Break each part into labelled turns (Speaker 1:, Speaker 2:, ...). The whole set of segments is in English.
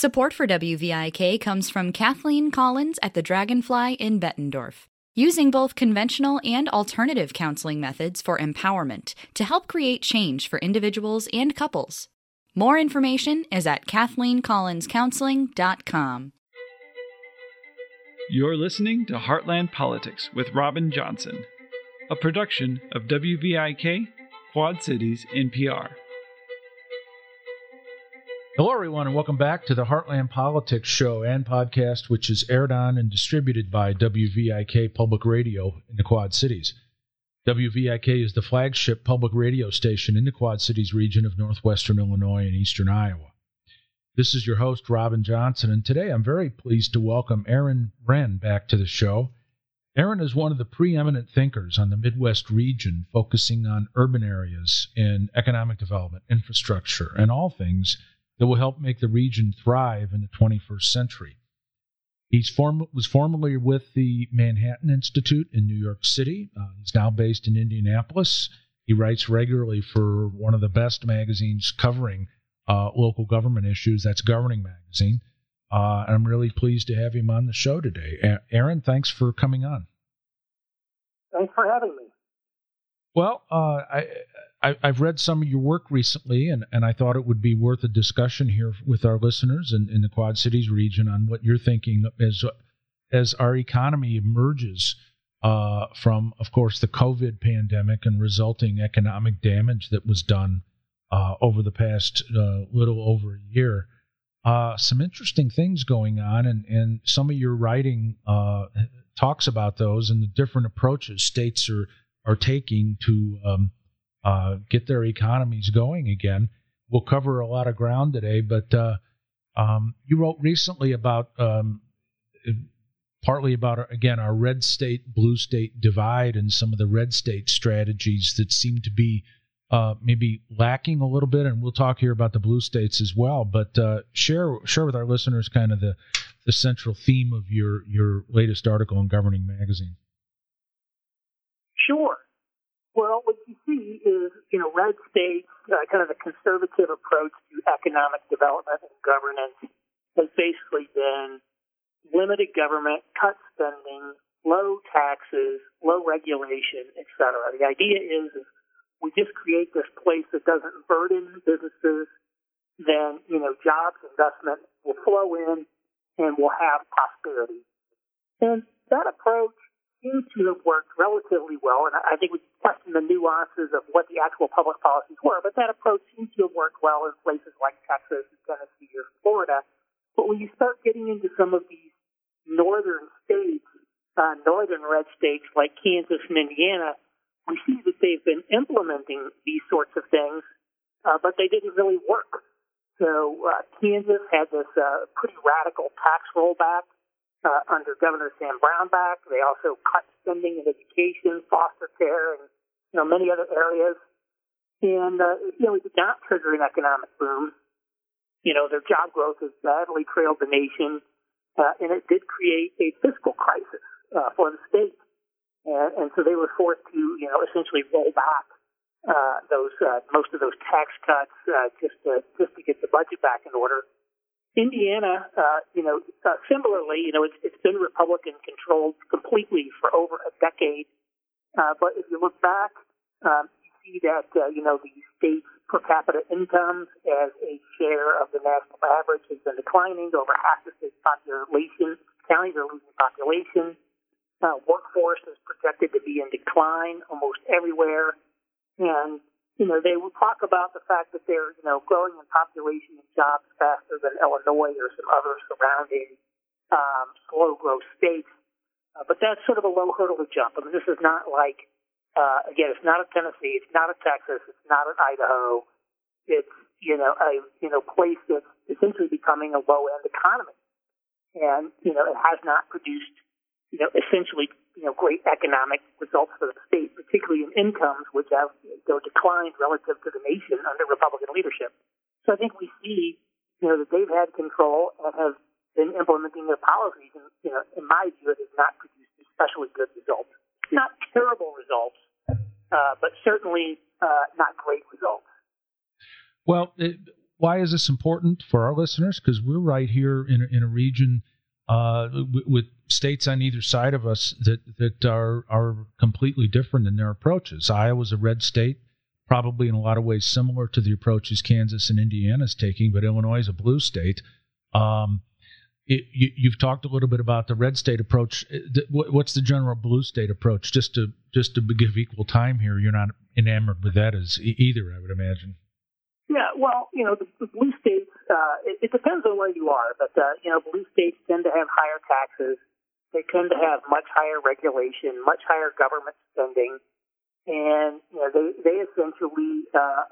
Speaker 1: Support for WVIK comes from Kathleen Collins at the Dragonfly in Bettendorf, using both conventional and alternative counseling methods for empowerment to help create change for individuals and couples. More information is at KathleenCollinsCounseling.com.
Speaker 2: You're listening to Heartland Politics with Robin Johnson, a production of WVIK, Quad Cities NPR.
Speaker 3: Hello, everyone, and welcome back to the Heartland Politics show and podcast, which is aired on and distributed by WVIK Public Radio in the Quad Cities. WVIK is the flagship public radio station in the Quad Cities region of northwestern Illinois and eastern Iowa. This is your host, Robin Johnson, and today I'm very pleased to welcome Aaron Wren back to the show. Aaron is one of the preeminent thinkers on the Midwest region, focusing on urban areas and economic development, infrastructure, and all things that will help make the region thrive in the 21st century. He was formerly with the Manhattan Institute in New York City. He's now based in Indianapolis. He writes regularly for one of the best magazines covering local government issues. That's Governing Magazine. And I'm really pleased to have him on the show today. Aaron, thanks for coming on.
Speaker 4: Thanks for having me.
Speaker 3: Well, I've read some of your work recently, and I thought it would be worth a discussion here with our listeners in the Quad Cities region on what you're thinking as our economy emerges from, of course, the COVID pandemic and resulting economic damage that was done over the past little over a year. Some interesting things going on, and some of your writing talks about those and the different approaches states are taking to get their economies going again. We'll cover a lot of ground today, but you wrote recently about partly about, again, our red state, blue state divide and some of the red state strategies that seem to be maybe lacking a little bit, and we'll talk here about the blue states as well, but share with our listeners kind of the central theme of your latest article in Governing Magazine.
Speaker 4: Sure. Well, what you see is, red states, kind of the conservative approach to economic development and governance has basically been limited government, cut spending, low taxes, low regulation, et cetera. The idea is we just create this place that doesn't burden businesses, then, jobs, investment will flow in, and we'll have prosperity. And that approach seems to have worked relatively well, and I think we question the nuances of what the actual public policies were, but that approach seems to have worked well in places like Texas and Tennessee or Florida. But when you start getting into some of these northern states, northern red states like Kansas and Indiana, we see that they've been implementing these sorts of things, but they didn't really work. So Kansas had this pretty radical tax rollback under Governor Sam Brownback. They also cut spending in education, foster care, and many other areas. And it did not trigger an economic boom. Their job growth has badly trailed the nation, and it did create a fiscal crisis for the state. And so they were forced to, essentially roll back most of those tax cuts just to get the budget back in order. Indiana, similarly, it's been Republican controlled completely for over a decade. But if you look back, you see that the state's per capita incomes as a share of the national average has been declining. Over half the state's population, counties are losing population. Workforce is projected to be in decline almost everywhere. And, they will talk about the fact that they're, growing in population and jobs faster than Illinois or some other surrounding slow growth states. But that's sort of a low hurdle to jump. I mean, this is not like, again, it's not a Tennessee, it's not a Texas, it's not an Idaho. It's, a place that's essentially becoming a low-end economy. And, it has not produced, essentially, great economic results for the state, particularly in incomes, which have declined relative to the nation under Republican leadership. So I think we see, that they've had control and have been implementing their policies. And, in my view, it has not produced especially good results. Not terrible results, but certainly not great results.
Speaker 3: Well, why is this important for our listeners? Because we're right here in a region with states on either side of us that are completely different in their approaches. Iowa's a red state, probably in a lot of ways similar to the approaches Kansas and Indiana is taking, but Illinois is a blue state. You've talked a little bit about the red state approach. What's the general blue state approach? Just to give equal time here, you're not enamored with that as either, I would imagine.
Speaker 4: Yeah, well, the blue states, it depends on where you are, but, blue states tend to have higher taxes. They tend to have much higher regulation, much higher government spending, and, they essentially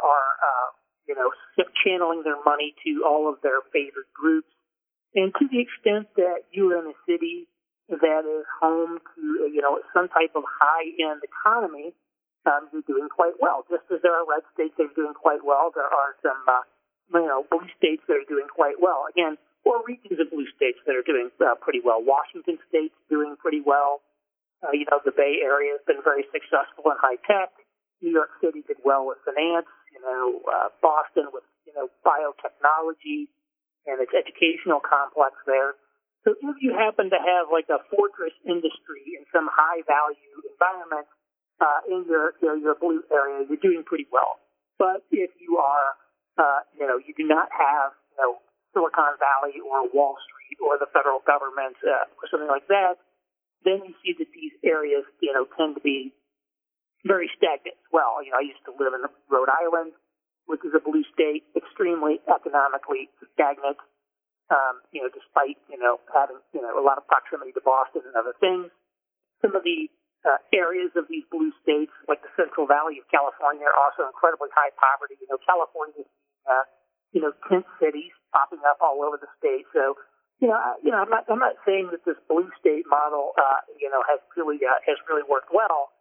Speaker 4: are, channeling their money to all of their favored groups. And to the extent that you're in a city that is home to, some type of high-end economy, you're doing quite well. Just as there are red states that are doing quite well, there are some, blue states that are doing quite well. Again, or regions of blue states that are doing pretty well. Washington State's doing pretty well. The Bay Area has been very successful in high tech. New York City did well with finance. Boston with, biotechnology and its educational complex there. So if you happen to have like a fortress industry in some high value environment in your blue area, you're doing pretty well. But if you are, you do not have, Silicon Valley or Wall Street or the federal government or something like that, then you see that these areas, tend to be very stagnant as well. I used to live in Rhode Island, which is a blue state, extremely economically stagnant, despite, having, a lot of proximity to Boston and other things. Some of the areas of these blue states, like the Central Valley of California, are also incredibly high poverty. California, tent cities popping up all over the state. So, I'm not saying that this blue state model, has really worked well.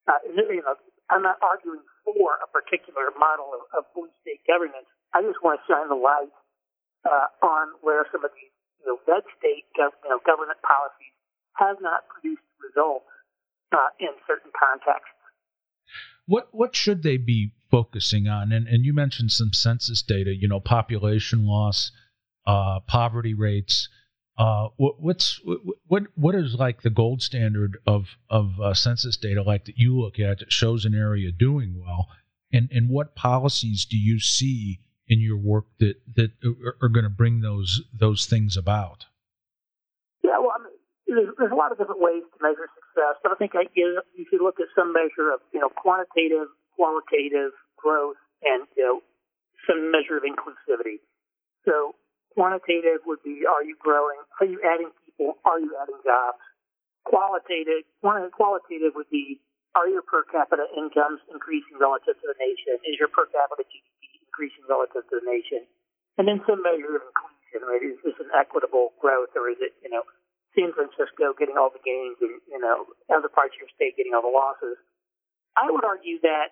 Speaker 4: I'm not arguing for a particular model of blue state governance. I just want to shine the light on where some of these, red state government policies have not produced results in certain contexts.
Speaker 3: What should they be focusing on? And you mentioned some census data, population loss, poverty rates. What is like the gold standard of census data like that you look at that shows an area doing well, and what policies do you see in your work that are going to bring those things about?
Speaker 4: Yeah, well, there's a lot of different ways to measure success, but I think you should look at some measure of quantitative, qualitative growth, and some measure of inclusivity. So quantitative would be, are you growing? Are you adding people? Are you adding jobs? Qualitative would be, are your per capita incomes increasing relative to the nation? Is your per capita GDP increasing relative to the nation? And then some measure of inclusion, right? Is this an equitable growth, or is it, San Francisco getting all the gains and, other parts of your state getting all the losses? I would argue that,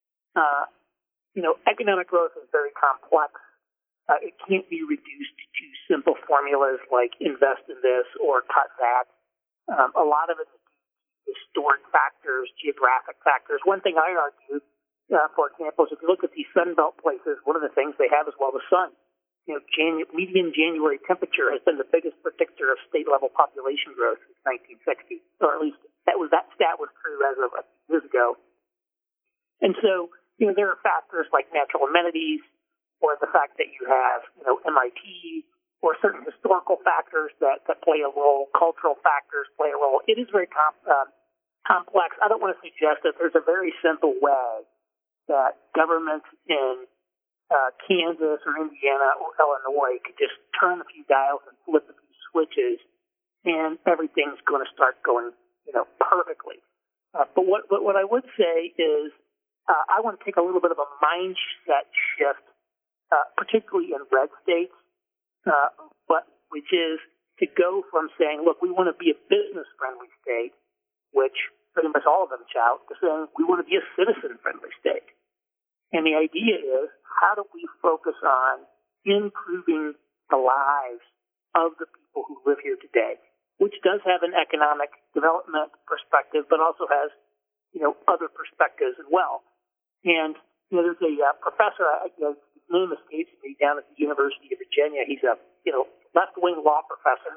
Speaker 4: economic growth is very complex. It can't be reduced to simple formulas like invest in this or cut that. A lot of it is historic factors, geographic factors. One thing I argue, for example, is if you look at these Sun Belt places, one of the things they have is, the sun. Median January temperature has been the biggest predictor of state-level population growth since 1960, or at least that stat was true as of a few years ago. And so, there are factors like natural amenities, or the fact that you have, MIT, or certain historical factors that play a role, cultural factors play a role. It is very complex. I don't want to suggest that there's a very simple way that governments in Kansas or Indiana or Illinois could just turn a few dials and flip a few switches, and everything's going to start going, perfectly. But what I would say is I want to take a little bit of a mindset shift, particularly in red states, which is to go from saying, look, we want to be a business-friendly state, which pretty much all of them shout, to saying we want to be a citizen-friendly state. And the idea is, how do we focus on improving the lives of the people who live here today, which does have an economic development perspective, but also has, other perspectives as well. And, there's a professor, name escapes me, down at the University of Virginia. He's a left-wing law professor,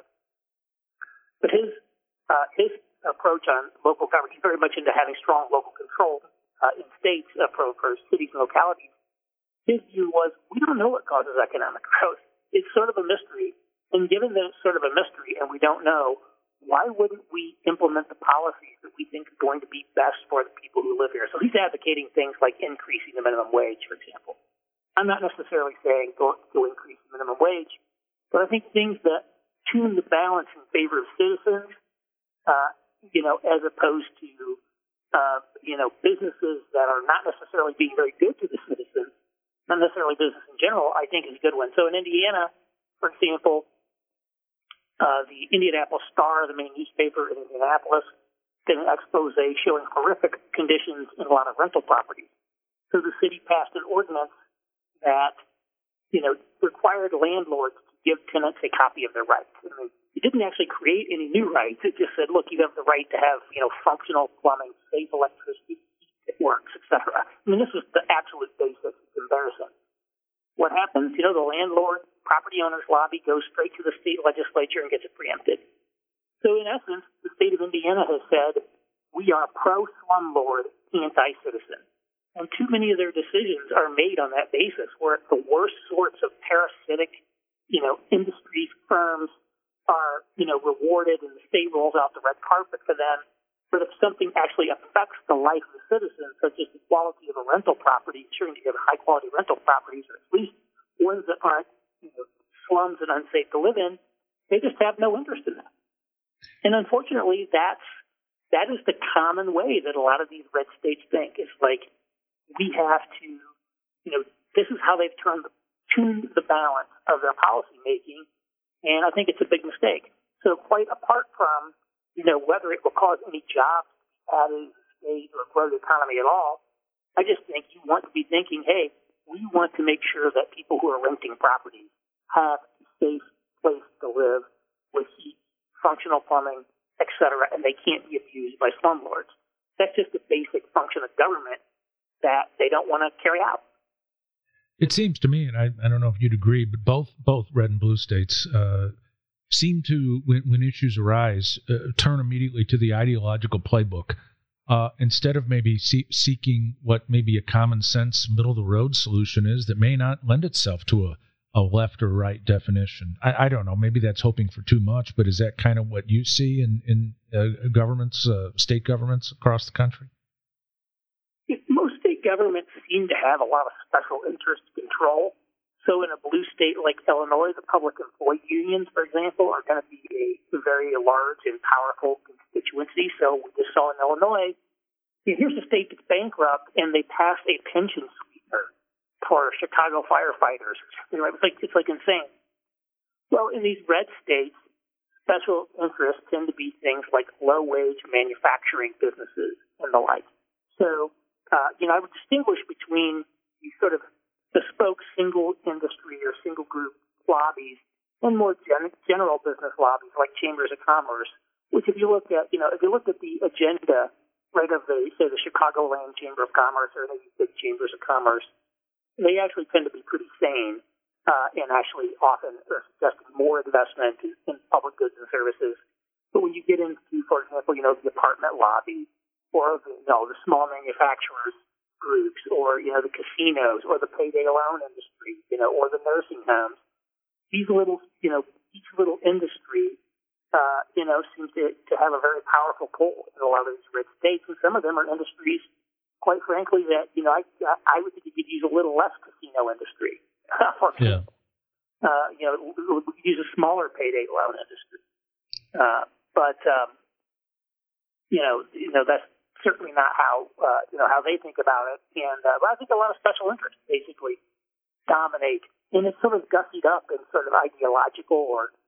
Speaker 4: but his approach on local government, he's very much into having strong local control in states for cities and localities. His view was, we don't know what causes economic growth. It's sort of a mystery. And given that it's sort of a mystery and we don't know, why wouldn't we implement the policies that we think are going to be best for the people who live here? So he's advocating things like increasing the minimum wage, for example. I'm not necessarily saying go increase the minimum wage, but I think things that tune the balance in favor of citizens, as opposed to, businesses that are not necessarily being very good to the citizens, not necessarily business in general, I think is a good one. So in Indiana, for example, the Indianapolis Star, the main newspaper in Indianapolis, did an expose showing horrific conditions in a lot of rental properties. So the city passed an ordinance that, required landlords to give tenants a copy of their rights. I mean, it didn't actually create any new rights. It just said, look, you have the right to have, functional plumbing, safe electricity, it works, etc. I mean, this was the absolute basics. It's embarrassing. What happens, the landlord, property owners lobby goes straight to the state legislature and gets it preempted. So in essence, the state of Indiana has said, we are pro-slumlord, anti-citizen. And too many of their decisions are made on that basis, where the worst sorts of parasitic, industries, firms are, rewarded, and the state rolls out the red carpet for them. But if something actually affects the life of the citizen, such as the quality of a rental property, ensuring that you have high-quality rental properties, or at least ones that aren't slums and unsafe to live in, they just have no interest in that. And unfortunately, that is the common way that a lot of these red states think. It's like, we have to, this is how they've tuned the balance of their policy making, and I think it's a big mistake. So quite apart from, whether it will cause any jobs added to the state or grow the economy at all, I just think you want to be thinking, hey, we want to make sure that people who are renting properties have a safe place to live with heat, functional plumbing, etc., and they can't be abused by slumlords. That's just a basic function of government that they don't want to carry out.
Speaker 3: It seems to me, and I don't know if you'd agree, but both red and blue states seem to, when issues arise, turn immediately to the ideological playbook instead of maybe seeking what maybe a common sense, middle-of-the-road solution is that may not lend itself to a left or right definition. I don't know. Maybe that's hoping for too much, but is that kind of what you see in governments, state governments across the country?
Speaker 4: Most state governments seem to have a lot of special interest control. So in a blue state like Illinois, the public employee unions, for example, are going to be a very large and powerful constituency. So we just saw in Illinois, here's a state that's bankrupt, and they passed a pension sweetener for Chicago firefighters. It's like insane. Well, in these red states, special interests tend to be things like low-wage manufacturing businesses and the like. So, I would distinguish between these sort of bespoke single industry or single group lobbies and more general business lobbies like chambers of commerce, which if you look at, if you look at the agenda, right, of the Chicagoland Chamber of Commerce or any big chambers of commerce, they actually tend to be pretty sane and actually often are suggesting more investment in public goods and services. But when you get into, for example, the apartment lobby or the small manufacturers groups or, the casinos or the payday loan industry, or the nursing homes, each little industry, seems to have a very powerful pull in a lot of these red states. And some of them are industries, quite frankly, that, I would think you could use a little less casino industry. For example. Yeah. We could use a smaller payday loan industry. But that's certainly not how they think about it. And but I think a lot of special interests basically dominate, and it's sort of gussied up in sort of ideological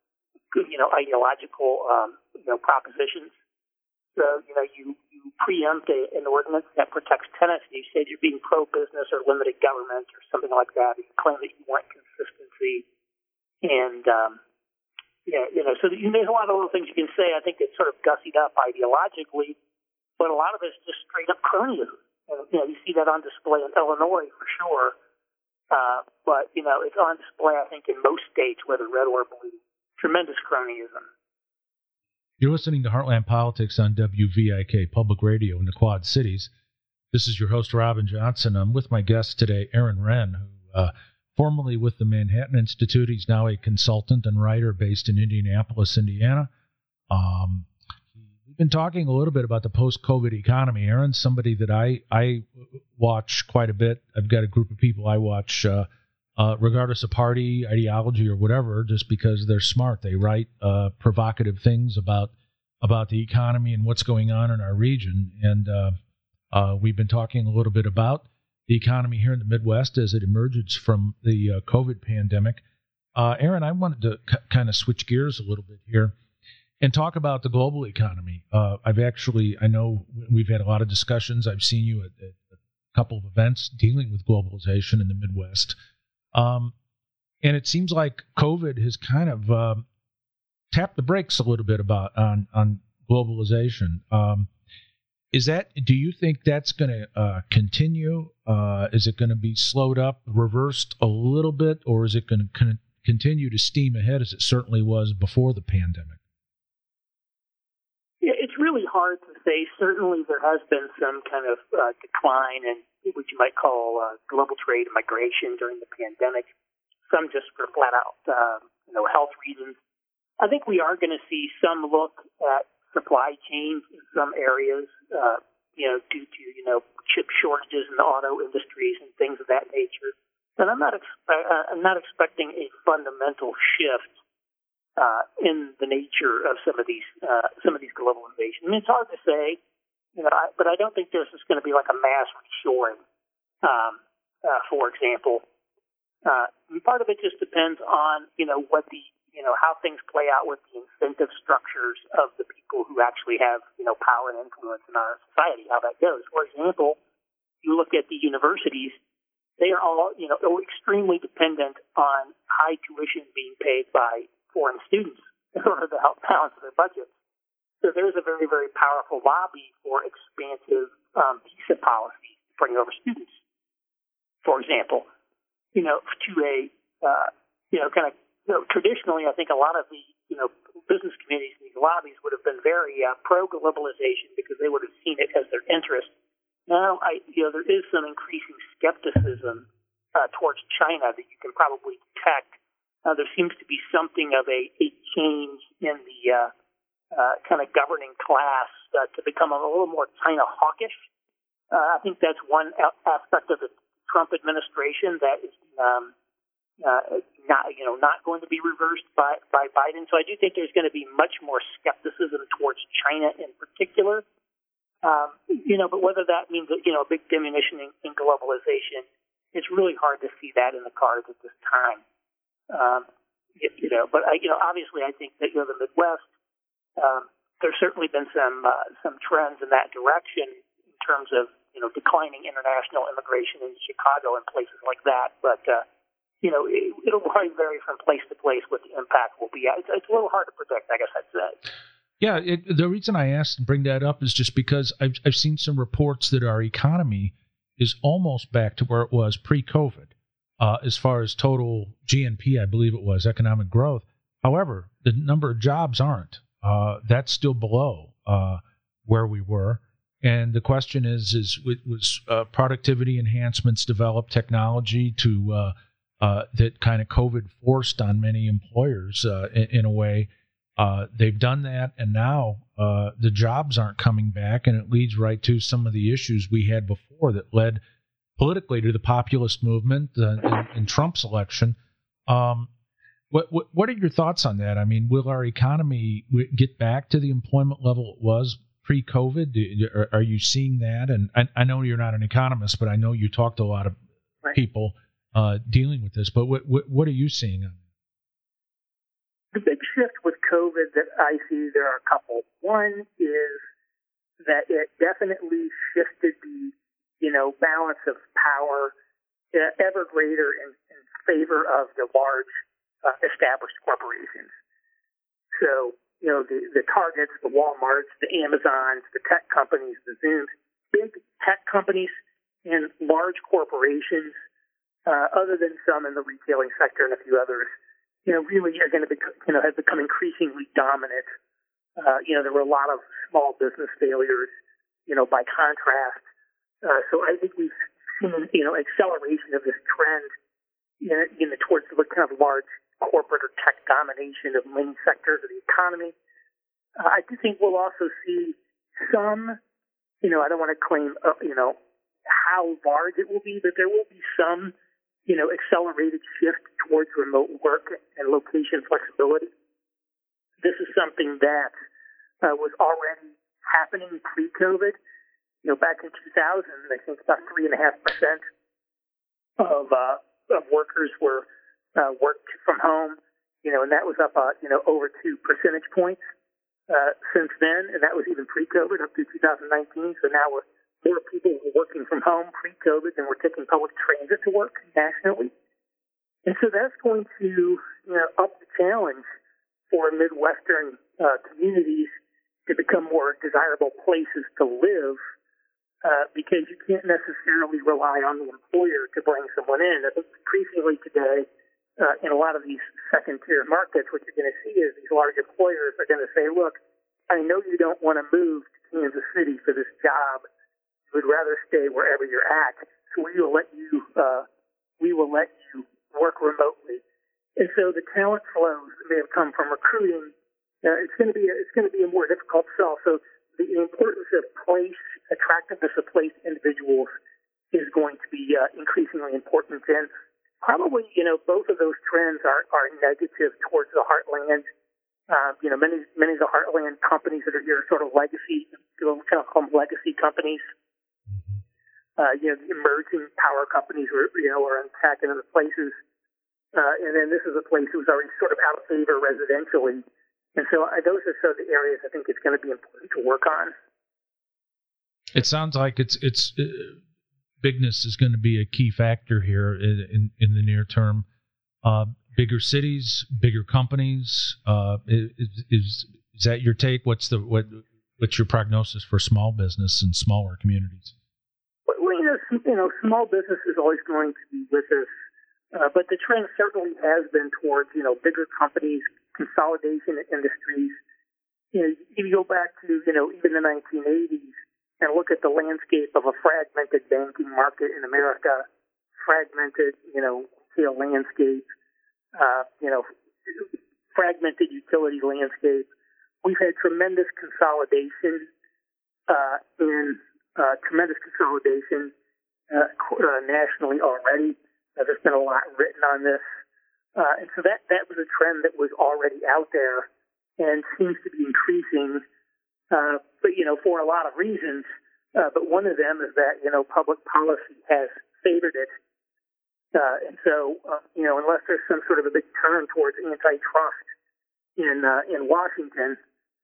Speaker 4: propositions. So you preempt an ordinance that protects tenants. You say you're being pro-business or limited government or something like that. You claim that you want consistency, and so there's a lot of little things you can say. I think it's sort of gussied up ideologically. But a lot of it's just straight up cronyism. And, you see that on display in Illinois for sure. But, it's on display, I think, in most states, whether red or blue. Tremendous cronyism.
Speaker 3: You're listening to Heartland Politics on WVIK Public Radio in the Quad Cities. This is your host, Robin Johnson. I'm with my guest today, Aaron Renn, who formerly with the Manhattan Institute. He's now a consultant and writer based in Indianapolis, Indiana. We've been talking a little bit about the post-COVID economy. Aaron's somebody that I watch quite a bit. I've got a group of people I watch regardless of party, ideology, or whatever, just because they're smart. They write provocative things about the economy and what's going on in our region. And we've been talking a little bit about the economy here in the Midwest as it emerges from the COVID pandemic. Aaron, I wanted to kind of switch gears a little bit here and talk about the global economy. I know we've had a lot of discussions. I've seen you at a couple of events dealing with globalization in the Midwest. And it seems like COVID has kind of tapped the brakes a little bit on globalization. Do you think that's going to continue? Is it going to be slowed up, reversed a little bit, or is it going to continue to steam ahead as it certainly was before the pandemic?
Speaker 4: Yeah, it's really hard to say. Certainly there has been some kind of decline in what you might call global trade and migration during the pandemic, some just for flat out health reasons. I think we are going to see some look at supply chains in some areas, due to chip shortages in the auto industries and things of that nature. And I'm not expecting a fundamental shift in the nature of some of these globalizations. I mean, it's hard to say, but I don't think there's just going to be like a mass reshoring, for example. Part of it just depends on what the how things play out with the incentive structures of the people who actually have power and influence in our society. How that goes. For example, you look at the universities. They are all extremely dependent on high tuition being paid by foreign students in order to help balance their budgets. So there's a very, very powerful lobby for expansive visa policies to bring over students. For example, traditionally, I think a lot of the business communities in these lobbies would have been very pro-globalization because they would have seen it as their interest. Now, there is some increasing skepticism towards China that you can probably detect. There seems to be something of a change in the kind of governing class to become a little more China hawkish. I think that's one aspect of the Trump administration that is not going to be reversed by Biden. So I do think there's going to be much more skepticism towards China in particular. But whether that means a big diminution in globalization, it's really hard to see that in the cards at this time. But obviously, I think that the Midwest, there's certainly been some trends in that direction in terms of declining international immigration in Chicago and places like that. But it'll probably vary from place to place what the impact will be. It's a little hard to predict, I guess I'd say.
Speaker 3: Yeah, the reason I asked and bring that up is just because I've seen some reports that our economy is almost back to where it was pre-COVID. As far as total GNP, I believe it was, economic growth. However, the number of jobs aren't. That's still below where we were. And the question is was productivity enhancements developed, technology to that kind of COVID forced on many employers in a way. They've done that, and now the jobs aren't coming back, and it leads right to some of the issues we had before that led politically to the populist movement in Trump's election. What are your thoughts on that? I mean, will our economy get back to the employment level it was pre-COVID? Are you seeing that? And I know you're not an economist, but I know you talk to a lot of people dealing with this. But what are you seeing on that?
Speaker 4: The big shift with COVID that I see, there are a couple. One is that it definitely shifted the balance of power ever greater in favor of the large established corporations. So, the Targets, the Walmarts, the Amazons, the tech companies, the Zooms, big tech companies and large corporations other than some in the retailing sector and a few others, really are going to have become increasingly dominant. There were a lot of small business failures, by contrast. So I think we've seen, acceleration of this trend towards the kind of large corporate or tech domination of many sectors of the economy. I do think we'll also see some, I don't want to claim, how large it will be, but there will be some, accelerated shift towards remote work and location flexibility. This is something that was already happening pre-COVID. Back in 2000, I think about 3.5% of workers were worked from home, and that was up, over 2 percentage points since then, and that was even pre-COVID up through 2019. So now more people were working from home pre-COVID than were taking public transit to work nationally. And so that's going to, up the challenge for Midwestern communities to become more desirable places to live, because you can't necessarily rely on the employer to bring someone in. I think increasingly today, in a lot of these second-tier markets, what you're going to see is these large employers are going to say, look, I know you don't want to move to Kansas City for this job. You would rather stay wherever you're at, so we will let you work remotely. And so the talent flows that may have come from recruiting, it's going to be a more difficult sell. So the importance of attractiveness of place individuals is going to be increasingly important. And probably, both of those trends are negative towards the heartland. Many of the heartland companies that are here are sort of legacy, kind of call them legacy companies. The emerging power companies are attacking other places. And then this is a place that was already sort of out of favor residentially. And so those are sort of the areas I think it's going to be important to work on.
Speaker 3: It sounds like it's bigness is going to be a key factor here in the near term. Bigger cities, bigger companies. Is that your take? What's your prognosis for small business and smaller communities?
Speaker 4: Well, small business is always going to be with us, but the trend certainly has been towards bigger companies, consolidation industries. If you go back to even the 1980s. And look at the landscape of a fragmented banking market in America, fragmented, retail landscape, fragmented utility landscape. We've had tremendous consolidation nationally already. There's been a lot written on this. And so that was a trend that was already out there and seems to be increasing. But for a lot of reasons. But one of them is that, public policy has favored it. And so, unless there's some sort of a big turn towards antitrust in Washington,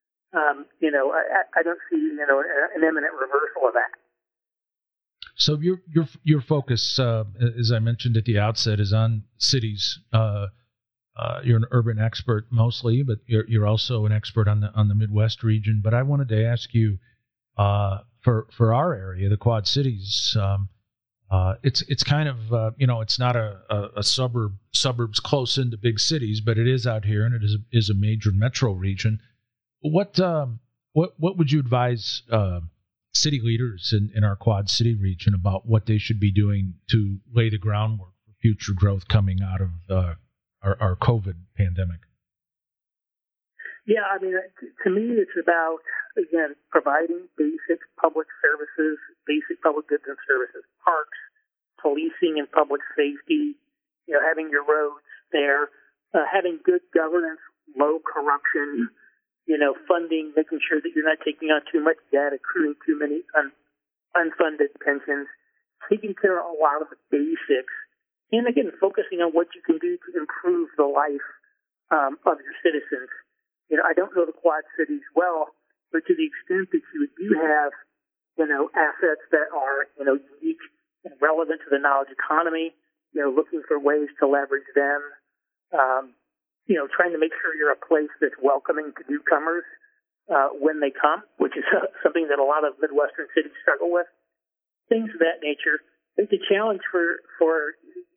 Speaker 4: I don't see, an imminent reversal of that.
Speaker 3: So your focus, as I mentioned at the outset, is on cities. You're an urban expert mostly, but you're also an expert on the Midwest region. But I wanted to ask you, for our area, the Quad Cities, it's kind of it's not a suburbs close into big cities, but it is out here, and it is a major metro region. What would you advise city leaders in our Quad City region about what they should be doing to lay the groundwork for future growth coming out of our COVID pandemic?
Speaker 4: Yeah, to me, it's about, again, providing basic public services, basic public goods and services, parks, policing and public safety, having your roads there, having good governance, low corruption, funding, making sure that you're not taking on too much debt, accruing too many unfunded pensions, taking care of a lot of the basics. And again, focusing on what you can do to improve the life of your citizens. I don't know the Quad Cities well, but to the extent that you do have, assets that are, unique and relevant to the knowledge economy, looking for ways to leverage them, trying to make sure you're a place that's welcoming to newcomers when they come, which is something that a lot of Midwestern cities struggle with. Things of that nature. I think the challenge for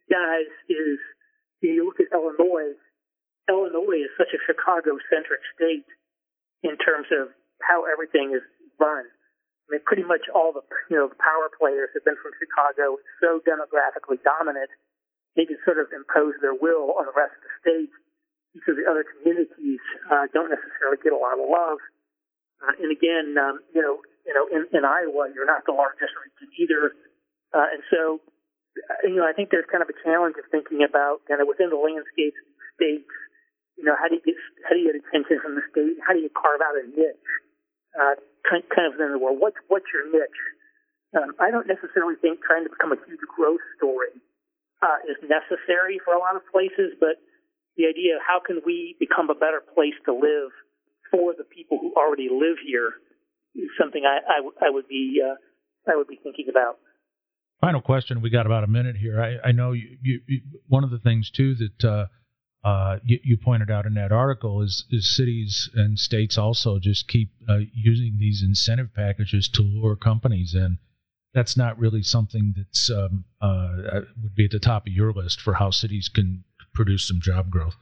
Speaker 4: guys, is you look at Illinois. Illinois is such a Chicago-centric state in terms of how everything is run. I mean, pretty much all the the power players have been from Chicago. It's so demographically dominant, they can sort of impose their will on the rest of the state because the other communities don't necessarily get a lot of love. And again, in Iowa, you're not the largest region either, and so I think there's kind of a challenge of thinking about kind of within the landscape of the states. How do you get attention from the state? How do you carve out a niche? Kind of in the world. What's your niche? I don't necessarily think trying to become a huge growth story is necessary for a lot of places, but the idea of how can we become a better place to live for the people who already live here is something I would be thinking about.
Speaker 3: Final question. We got about a minute here. I know you one of the things too that you pointed out in that article is cities and states also just keep using these incentive packages to lure companies in. That's not really something that's would be at the top of your list for how cities can produce some job growth.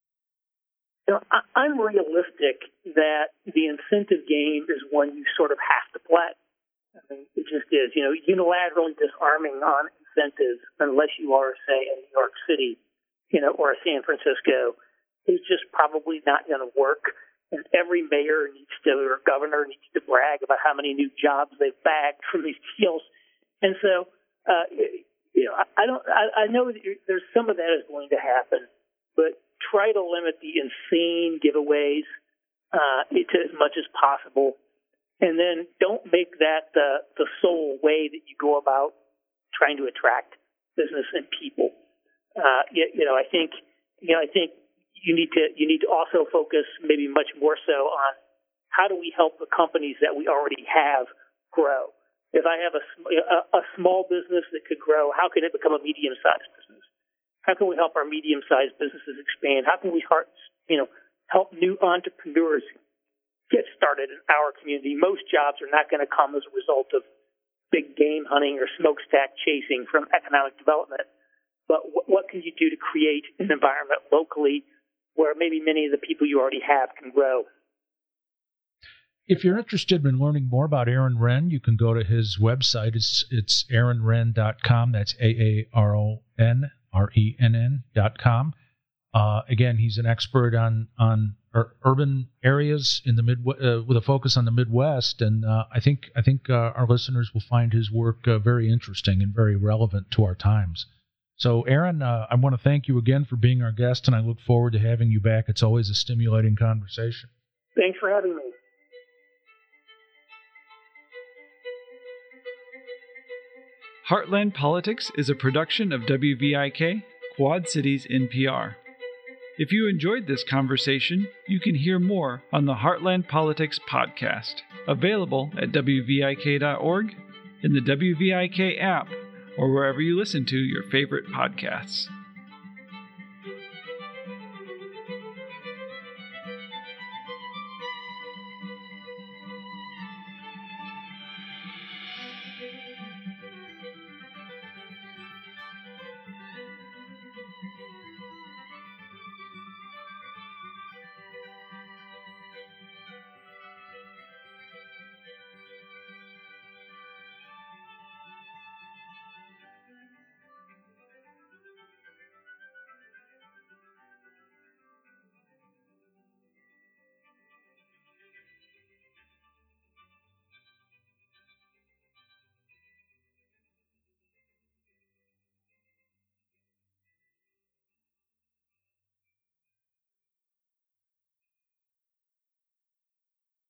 Speaker 4: I'm realistic that the incentive game is one you sort of have to play. I mean, it just is. Unilaterally disarming on incentives, unless you are, say, in New York City, or San Francisco, is just probably not going to work. And every mayor or governor needs to brag about how many new jobs they've bagged from these deals. And so, I know that there's some of that is going to happen, but try to limit the insane giveaways to as much as possible. And then don't make that the sole way that you go about trying to attract business and people. I think you need to also focus maybe much more so on how do we help the companies that we already have grow. If I have a small business that could grow, how can it become a medium-sized business? How can we help our medium-sized businesses expand? How can we help new entrepreneurs get started in our community? Most jobs are not going to come as a result of big game hunting or smokestack chasing from economic development. But what can you do to create an environment locally where maybe many of the people you already have can grow?
Speaker 3: If you're interested in learning more about Aaron Renn, you can go to his website. It's aaronrenn.com. That's AARONRENN.com. Again, he's an expert on urban areas in the with a focus on the Midwest, and I think our listeners will find his work very interesting and very relevant to our times. So, Aaron, I want to thank you again for being our guest, and I look forward to having you back. It's always a stimulating conversation.
Speaker 4: Thanks for having me.
Speaker 2: Heartland Politics is a production of WVIK, Quad Cities NPR. If you enjoyed this conversation, you can hear more on the Heartland Politics podcast, available at WVIK.org, in the WVIK app, or wherever you listen to your favorite podcasts.